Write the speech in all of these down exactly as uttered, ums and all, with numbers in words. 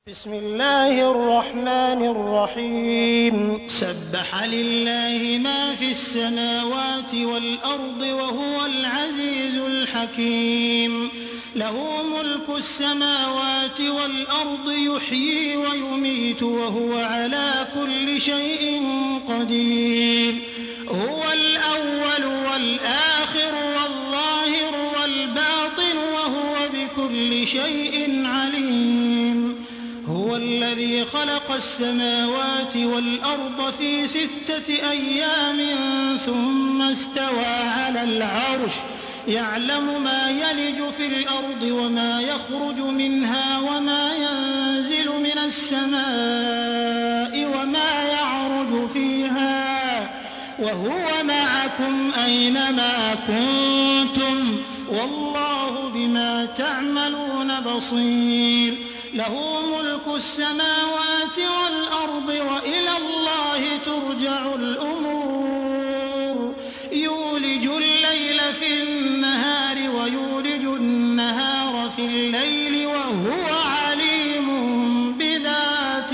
بسم الله الرحمن الرحيم سبح لله ما في السماوات والأرض وهو العزيز الحكيم له ملك السماوات والأرض يحيي ويميت وهو على كل شيء قدير هو الأول والآخر والظاهر والباطن وهو بكل شيء عليم هو الذي خلق السماوات والأرض في ستة أيام ثم استوى على العرش يعلم ما يلج في الأرض وما يخرج منها وما ينزل من السماء وما يعرج فيها وهو معكم أينما كنتم والله بما تعملون بصير له ملك السماوات والأرض وإلى الله ترجع الأمور يولج الليل في النهار ويولج النهار في الليل وهو عليم بذات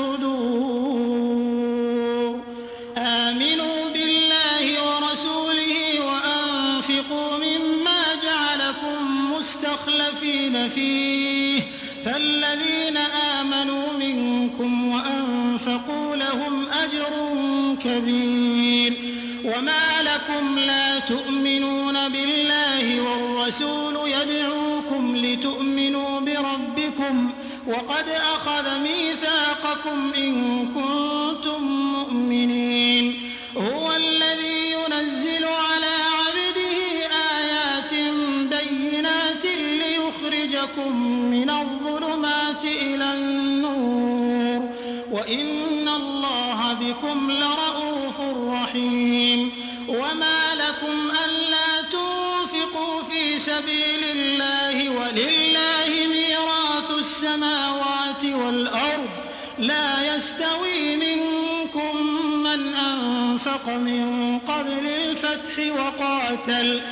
الصدور آمنوا بالله ورسوله وأنفقوا مما جعلكم مستخلفين فيه فالذين آمنوا منكم وأنفقوا لهم أجر كبير وما لكم لا تؤمنون بالله والرسول يدعوكم لتؤمنوا بربكم وقد أخذ ميثاقكم إن كنتم مؤمنين هو الذي ينزل على عبده آيات بينات ليخرجكم من الظلمات إلى النور وإن الله بكم لرءوف رحيم وما لكم ألا تنفقوا في سبيل الله ولله ميراث السماوات والأرض لا يستوي منكم من أنفق من قبل الفتح وقاتل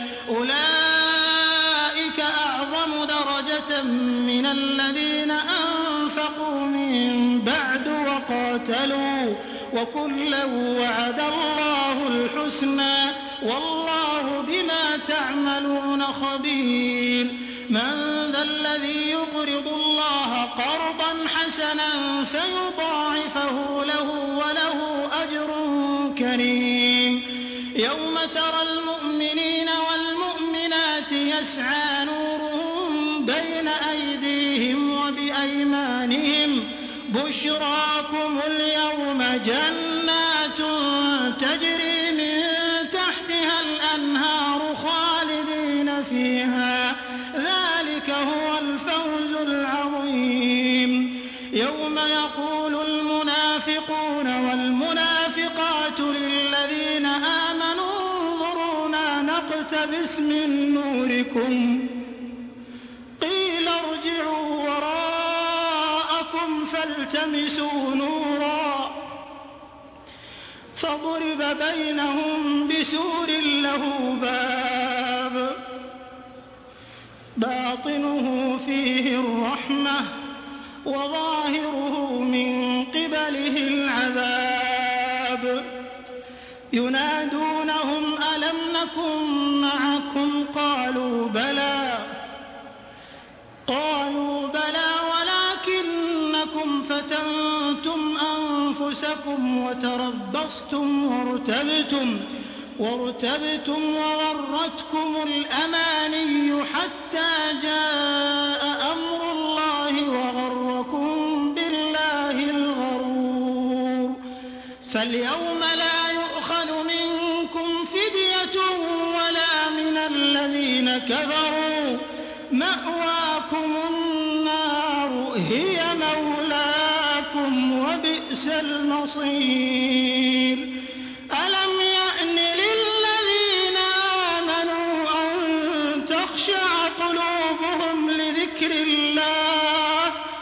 أولئك أعظم درجة من الذين أنفقوا من بعد وقاتلوا وكلا وعد الله الحسنى والله بما تعملون خبير من ذا الذي يقرض الله قرضا حسنا فيضاعفه له وله أجر كريم يوم ترى المؤمنين والمؤمنات يسعى نورهم بين أيديهم وبأيمانهم بشراكم اليوم جنات تجري من تحتها الأنهار خالدين فيها ذلك هو الفوز العظيم يوم يقول المنافقون والمنافقات للذين آمنوا انظرونا نقتبس من نوركم قيل ارجعوا وراءكم فالتمسوا نورا فضرب بينهم بسور له باب باطنه فيه الرحمة وظاهره من قبله العذاب ينادونهم ألم نكن معكم قالوا بلى قالوا بلى ولكنكم فتنتم أنفسكم وتربصتم وارتبتم وارتبتم وغرتكم الأماني حتى جاء أمر الله وغركم بالله الغرور فاليوم لا يؤخذ منكم فدية ولا من الذين كفروا مأواكم النار هي مولاكم وبئس المصير ألم يأن للذين آمنوا أن تخشع قلوبهم لذكر الله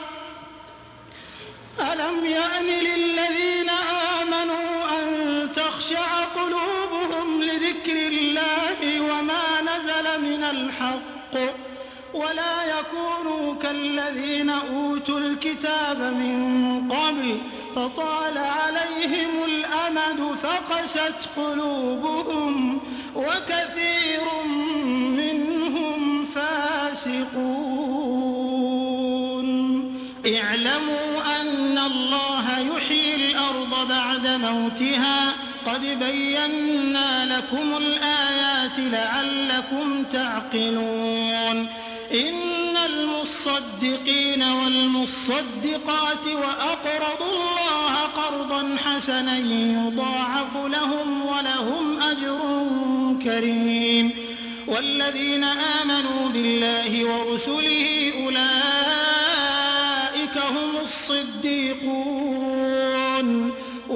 ألم يأن للذين آمنوا أن تخشع قلوبهم لذكر الله وما نزل من الحق ولا يكونوا كالذين الذين أوتوا الكتاب من قبل فطال عليهم الأمد فقست قلوبهم وكثير منهم فاسقون. اعلموا أن الله يحيي الأرض بعد موتها قد بينا لكم الآيات لعلكم تعقلون. إن المصدقين والمصدقات وأقرضوا الله قرضا حسنا يضاعف لهم ولهم أجر كريم. والذين آمنوا بالله ورسله أولئك هم الصديقون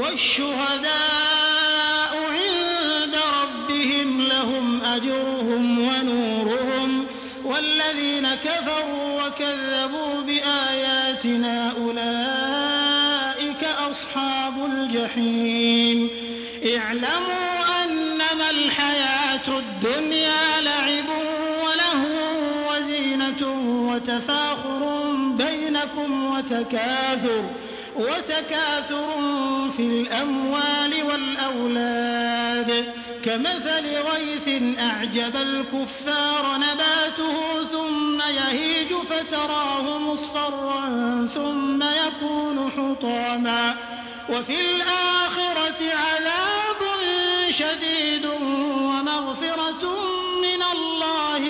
والشهداء عند ربهم لهم أجرهم ونورهم. والذين كفروا وكذبوا بآياتنا أولئك أصحاب الجحيم. اعلموا أنما الحياة الدنيا لعب ولهو وزينة وتفاخر بينكم وتكاثر وتكاثر في الأموال والأولاد كمثل غيث أعجب الكفار نباته ثم يهيج فتراه مصفرا ثم يكون حطاما وفي الآخرة عذاب شديد ومغفرة من الله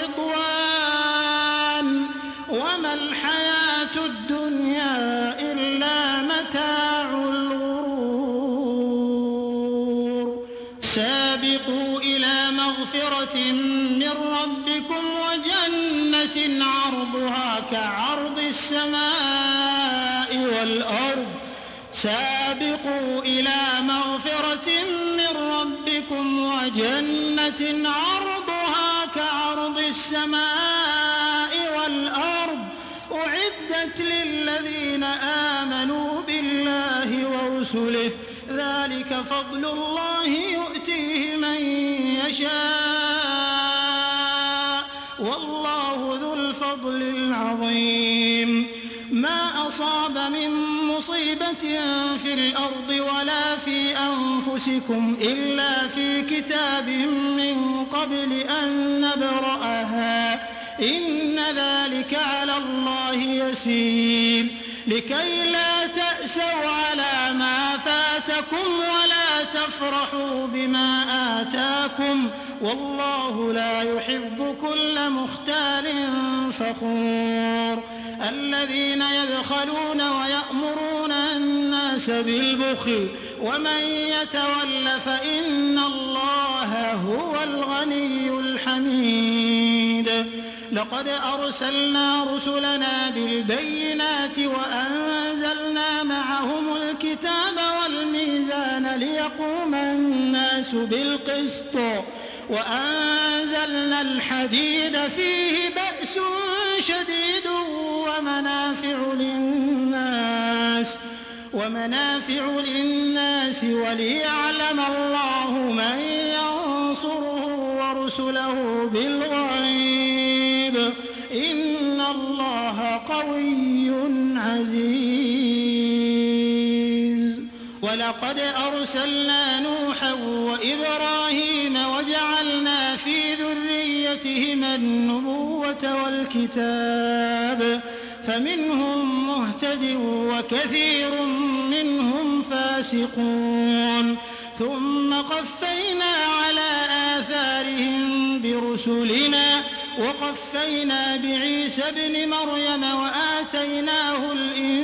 ورضوان وما الحياة الدنيا إلا متاع الغرور. سابقوا إلى مغفرة من ربكم وجنة عرضها كعرض السماء والأرض سابقوا إلى مغفرة من ربكم وجنة عرضها كعرض السماء والأرض أعدت للذين آمنوا بالله ورسله ذلك فضل الله يؤتيه من يشاء والله ذو الفضل العظيم. ما أصاب من مصيبة في الأرض ولا في أنفسكم إلا في كتاب من قبل أن نبرأها إن ذلك على الله يسير. لكي لا تأسوا على ما فاتكم ولا تفرحوا بما آتاكم والله لا يحب كل مختال فخور. الذين يبخلون ويأمرون الناس بالبخل ومن يتول فإن الله هو الغني الحميد. لقد أرسلنا رسلنا بالبينات وأنزلنا معهم الكتاب والميزان ليقوم الناس بالقسط وأنزلنا الحديد فيه بأس شديد ومنافع للناس ومنافع للناس وليعلم الله من ينصره ورسله بالغيب إن الله قوي عزيز. ولقد أرسلنا نوحا وإبراهيم وجعلنا في ذريتهما النبوة والكتاب فمنهم مهتد وكثير منهم فاسقون. ثم قفينا على آثارهم برسلنا وقفينا بعيسى ابن مريم وآتيناه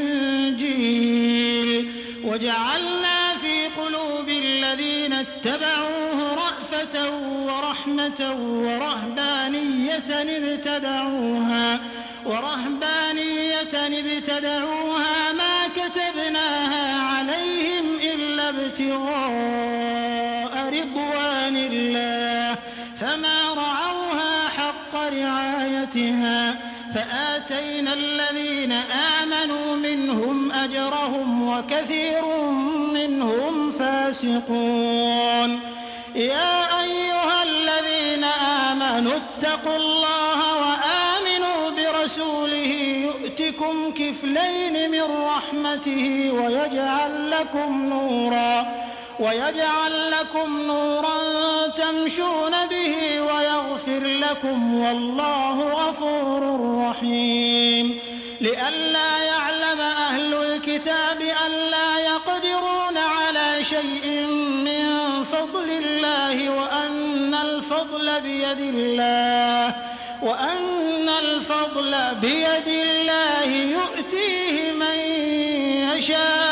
الإنجيل وجعلنا في قلوب الذين اتبعوه رأفة ورحمة ورهبانية ابتدعوها ورهبانية ابتدعوها ما كتبناها عليهم إلا ابتغاء رضوان الله فما رعوها حق رعايتها فآتينا الذين آمنوا منهم أجرهم وكثير منهم فاسقون. يا أيها الذين آمنوا اتقوا الله وآمنوا برسوله يؤتكم كفلين من رحمته ويجعل لكم نورا ويجعل لكم نورا تمشون به ويغفر لكم والله غفور رحيم لئلا يعلم أهل الكتاب ألا يقدرون على شيء من فضل الله وأن الفضل بيد الله وأن الفضل بيد الله يؤتيه من يشاء